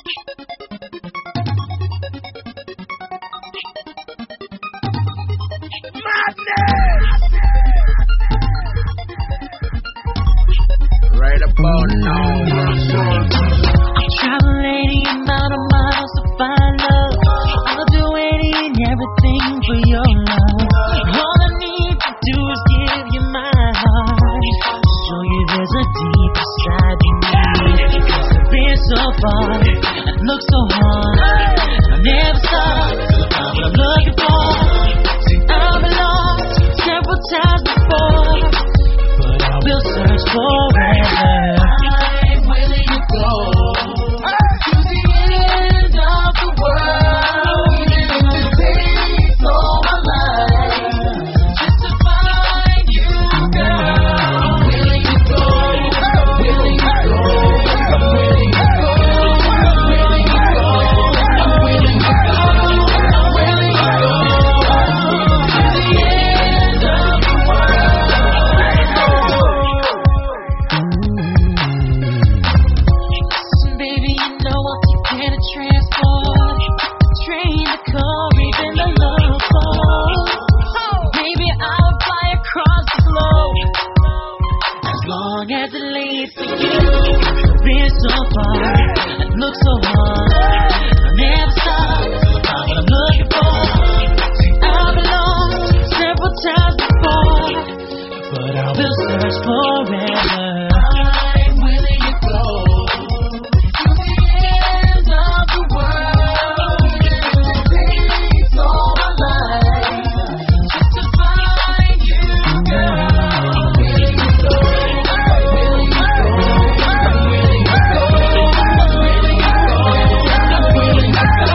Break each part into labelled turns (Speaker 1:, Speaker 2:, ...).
Speaker 1: Right about now,
Speaker 2: travel 80 amount of miles to find love. I'll do any and everything for your love. All I need to do is give you my heart, show you there's a deeper side to me. Cause I've been so far and look so hard, I never stop. I'm what I'm looking for. See, I've been lost several times before, but I will search forever. I'm willing to go to the end of the world, even if it takes all my life, just to find you, girl. I'm willing to go, I'm willing to go, I'm willing to go, I'm willing to go, I'm willing to go, I'm willing to go to the end of the world. Listen, baby, you know I'll take care of transport, train, the car, even the love boat. Maybe I'll fly across the globe, as long as it leads to you. Been so far and look so hard, I'll never stop. I'm what I'm looking for. See, I've been lost several times before, but I will search forever. I'm willing to go to the end of the world, even if it takes all my life, just to find you, girl. I'm willing to go, I'm willing to go, I'm willing to go, I'm willing to go, I'm willing to go, I'm willing to go to the end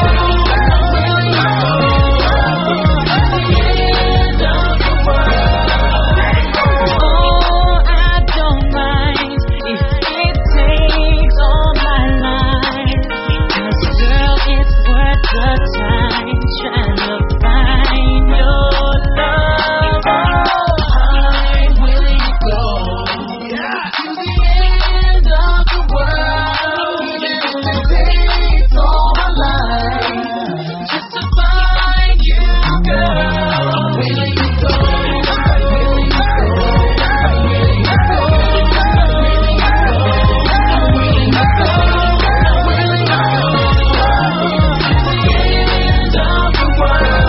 Speaker 2: of the world. Oh, I don't mind if it takes all my life, 'cause girl, it's worth the time trying to find your love. Oh, I'm willing to go to the end of the world, even if it takes all my life, just to find you, girl. I'm willing to go, I'm willing to go, I'm willing to go, I'm willing to go, I'm willing to go, I'm willing to go to the end of the world.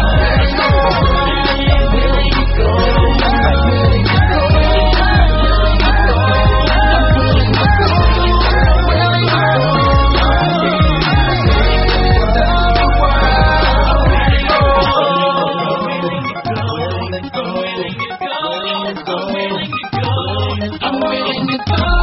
Speaker 2: I'm willing to go, I'm willing to go, I'm willing to go, I'm willing to go, I'm willing to go I'm willing to go.